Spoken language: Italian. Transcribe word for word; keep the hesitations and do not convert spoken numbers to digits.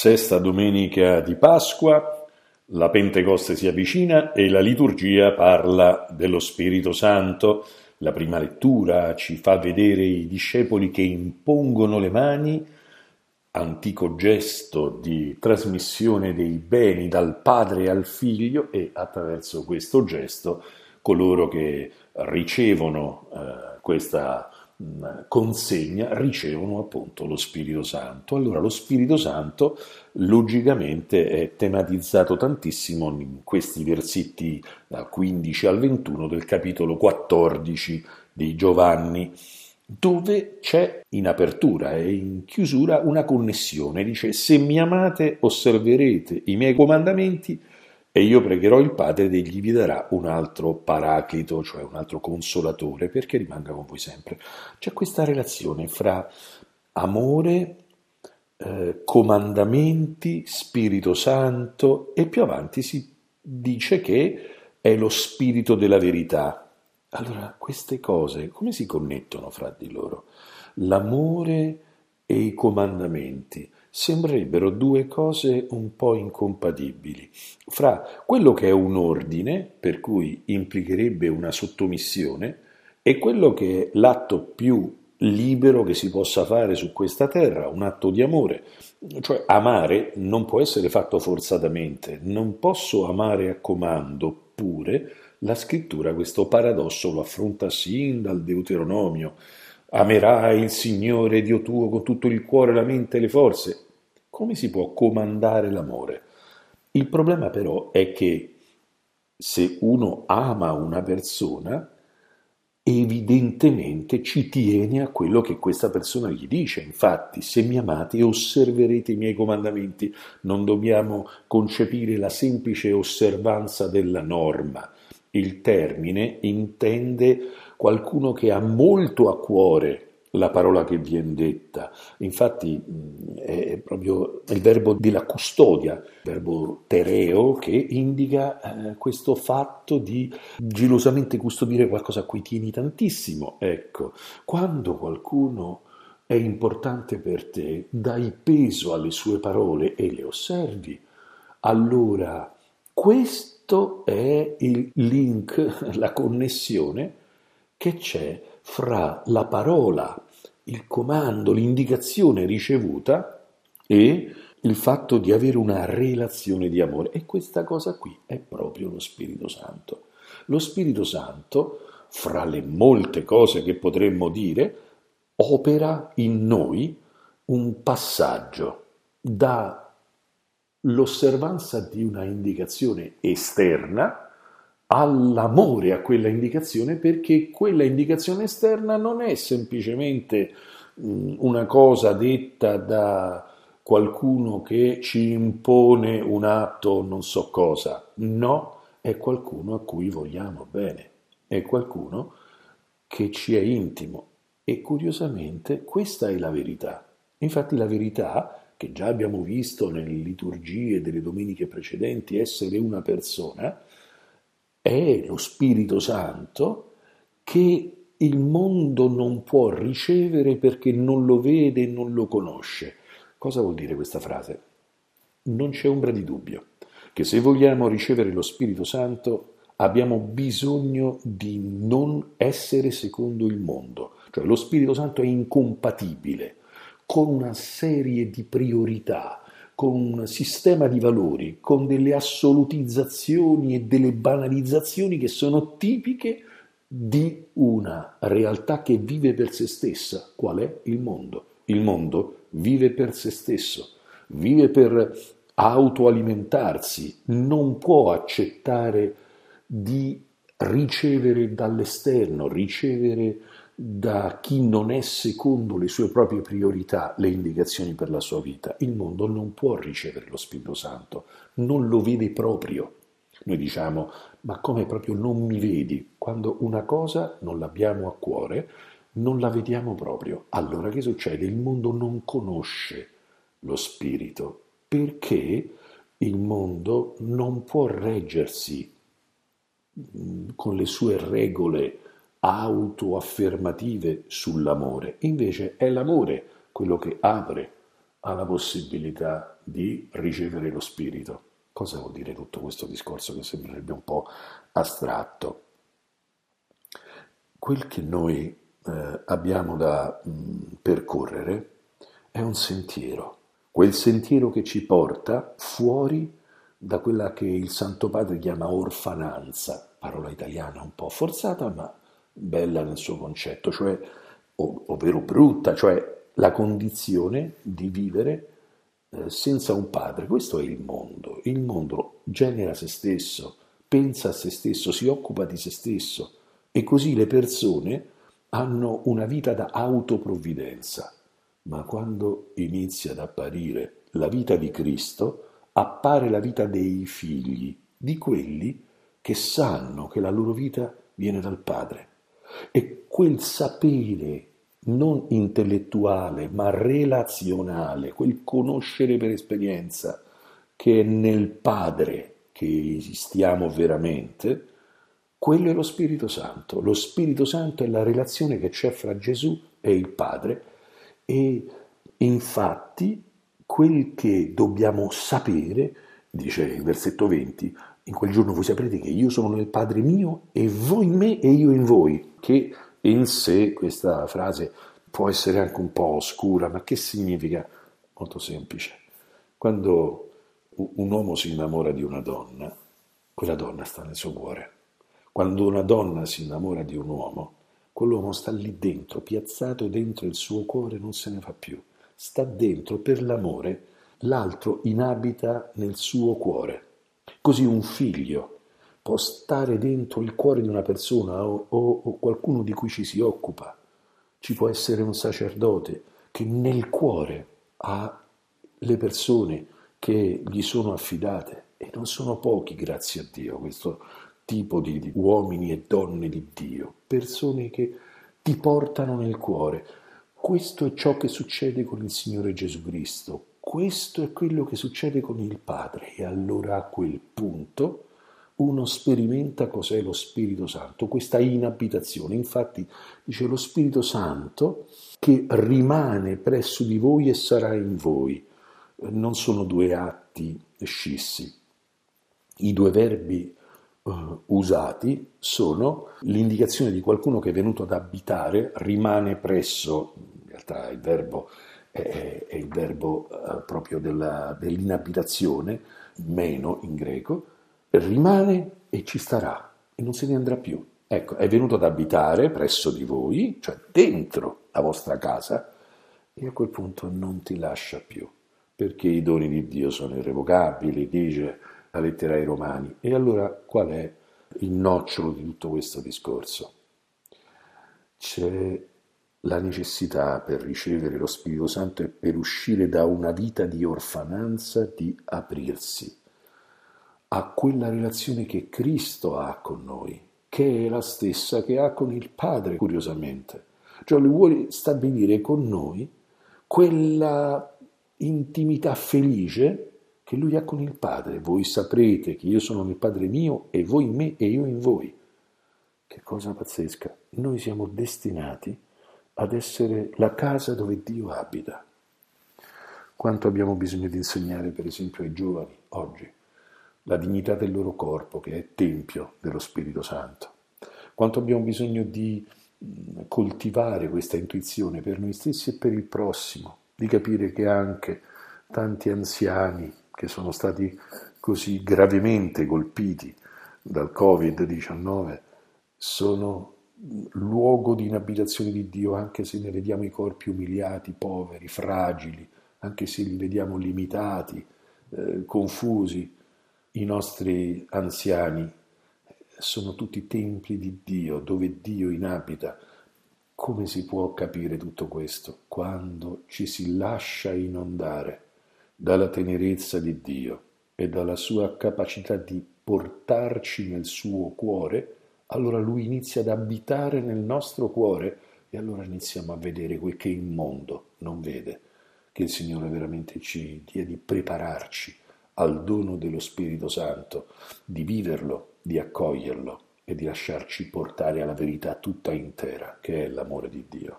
Sesta domenica di Pasqua, la Pentecoste si avvicina e la liturgia parla dello Spirito Santo. La prima lettura ci fa vedere i discepoli che impongono le mani, antico gesto di trasmissione dei beni dal padre al figlio, e attraverso questo gesto coloro che ricevono eh, questa consegna ricevono appunto lo Spirito Santo. Allora lo Spirito Santo logicamente è tematizzato tantissimo in questi versetti dal quindici al ventuno del capitolo quattordici di Giovanni, dove c'è in apertura e in chiusura una connessione. Dice: se mi amate osserverete i miei comandamenti e io pregherò il Padre ed egli vi darà un altro paraclito, cioè un altro consolatore, perché rimanga con voi sempre. C'è questa relazione fra amore, eh, comandamenti, Spirito Santo, e più avanti si dice che è lo Spirito della verità. Allora, queste cose come si connettono fra di loro? L'amore e i comandamenti sembrerebbero due cose un po' incompatibili. Fra quello che è un ordine, per cui implicherebbe una sottomissione, e quello che è l'atto più libero che si possa fare su questa terra, un atto di amore. Cioè amare non può essere fatto forzatamente, non posso amare a comando, pure la scrittura questo paradosso lo affronta sin dal Deuteronomio. Amerai il Signore Dio tuo con tutto il cuore, la mente e le forze. Come si può comandare l'amore? Il problema però è che se uno ama una persona, evidentemente ci tiene a quello che questa persona gli dice. Infatti, se mi amate osserverete i miei comandamenti. Non dobbiamo concepire la semplice osservanza della norma. Il termine intende qualcuno che ha molto a cuore la parola che viene detta. Infatti è proprio il verbo della custodia, il verbo tereo, che indica eh, questo fatto di gelosamente custodire qualcosa a cui tieni tantissimo. Ecco, quando qualcuno è importante per te, dai peso alle sue parole e le osservi. Allora, questo è il link, la connessione che c'è fra la parola, il comando, l'indicazione ricevuta e il fatto di avere una relazione di amore. E questa cosa qui è proprio lo Spirito Santo. Lo Spirito Santo, fra le molte cose che potremmo dire, opera in noi un passaggio dall'osservanza di una indicazione esterna all'amore a quella indicazione, perché quella indicazione esterna non è semplicemente una cosa detta da qualcuno che ci impone un atto non so cosa. No, è qualcuno a cui vogliamo bene, è qualcuno che ci è intimo, e curiosamente questa è la verità. Infatti la verità, che già abbiamo visto nelle liturgie delle domeniche precedenti essere una persona, è lo Spirito Santo che il mondo non può ricevere perché non lo vede e non lo conosce. Cosa vuol dire questa frase? Non c'è ombra di dubbio che se vogliamo ricevere lo Spirito Santo abbiamo bisogno di non essere secondo il mondo. Cioè lo Spirito Santo è incompatibile con una serie di priorità, con un sistema di valori, con delle assolutizzazioni e delle banalizzazioni che sono tipiche di una realtà che vive per se stessa. Qual è? Il mondo. Il mondo vive per se stesso, vive per autoalimentarsi, non può accettare di ricevere dall'esterno, ricevere da chi non è secondo le sue proprie priorità le indicazioni per la sua vita. Il mondo non può ricevere lo Spirito Santo, non lo vede proprio. Noi diciamo: ma come proprio non mi vedi? Quando una cosa non l'abbiamo a cuore, non la vediamo proprio. Allora che succede? Il mondo non conosce lo Spirito, perché il mondo non può reggersi con le sue regole autoaffermative sull'amore. Invece è l'amore quello che apre alla possibilità di ricevere lo Spirito. Cosa vuol dire tutto questo discorso che sembrerebbe un po' astratto? Quel che noi eh, abbiamo da mh, percorrere è un sentiero, quel sentiero che ci porta fuori da quella che il Santo Padre chiama orfananza, parola italiana un po' forzata ma bella nel suo concetto, cioè, ov- ovvero brutta, cioè la condizione di vivere eh, senza un padre. Questo è il mondo. Il mondo genera se stesso, pensa a se stesso, si occupa di se stesso e così le persone hanno una vita da autoprovvidenza. Ma quando inizia ad apparire la vita di Cristo, appare la vita dei figli, di quelli che sanno che la loro vita viene dal Padre. E quel sapere non intellettuale, ma relazionale, quel conoscere per esperienza che è nel Padre che esistiamo veramente, quello è lo Spirito Santo. Lo Spirito Santo è la relazione che c'è fra Gesù e il Padre e infatti quel che dobbiamo sapere, dice il versetto venti, in quel giorno voi saprete che io sono nel Padre mio e voi in me e io in voi, che in sé questa frase può essere anche un po' oscura, ma che significa? Molto semplice. Quando un uomo si innamora di una donna, quella donna sta nel suo cuore. Quando una donna si innamora di un uomo, quell'uomo sta lì dentro, piazzato dentro il suo cuore, non se ne fa più. Sta dentro per l'amore, l'altro inabita nel suo cuore. Così un figlio può stare dentro il cuore di una persona o, o, o qualcuno di cui ci si occupa. Ci può essere un sacerdote che nel cuore ha le persone che gli sono affidate e non sono pochi, grazie a Dio, questo tipo di, di uomini e donne di Dio, persone che ti portano nel cuore. Questo è ciò che succede con il Signore Gesù Cristo, questo è quello che succede con il Padre e allora a quel punto uno sperimenta cos'è lo Spirito Santo, questa inabitazione. Infatti dice lo Spirito Santo che rimane presso di voi e sarà in voi. Non sono due atti scissi. I due verbi uh, usati sono l'indicazione di qualcuno che è venuto ad abitare, rimane presso, in realtà il verbo è, è il verbo uh, proprio della, dell'inabitazione, meno in greco, rimane e ci starà e non se ne andrà più. Ecco, è venuto ad abitare presso di voi, cioè dentro la vostra casa, e a quel punto non ti lascia più, perché i doni di Dio sono irrevocabili, dice la lettera ai Romani. E allora qual è il nocciolo di tutto questo discorso? C'è la necessità per ricevere lo Spirito Santo e per uscire da una vita di orfananza di aprirsi a quella relazione che Cristo ha con noi, che è la stessa che ha con il Padre, curiosamente. Cioè lui vuole stabilire con noi quella intimità felice che lui ha con il Padre. Voi saprete che io sono nel Padre mio e voi in me e io in voi. Che cosa pazzesca! Noi siamo destinati ad essere la casa dove Dio abita. Quanto abbiamo bisogno di insegnare, per esempio, ai giovani oggi la dignità del loro corpo, che è tempio dello Spirito Santo. Quanto abbiamo bisogno di coltivare questa intuizione per noi stessi e per il prossimo, di capire che anche tanti anziani che sono stati così gravemente colpiti dal covid diciannove sono luogo di inabitazione di Dio, anche se ne vediamo i corpi umiliati, poveri, fragili, anche se li vediamo limitati, eh, confusi. I nostri anziani sono tutti templi di Dio, dove Dio inabita. Come si può capire tutto questo? Quando ci si lascia inondare dalla tenerezza di Dio e dalla sua capacità di portarci nel suo cuore, allora Lui inizia ad abitare nel nostro cuore e allora iniziamo a vedere quel che il mondo non vede, che il Signore veramente ci dia di prepararci al dono dello Spirito Santo, di viverlo, di accoglierlo e di lasciarci portare alla verità tutta intera, che è l'amore di Dio.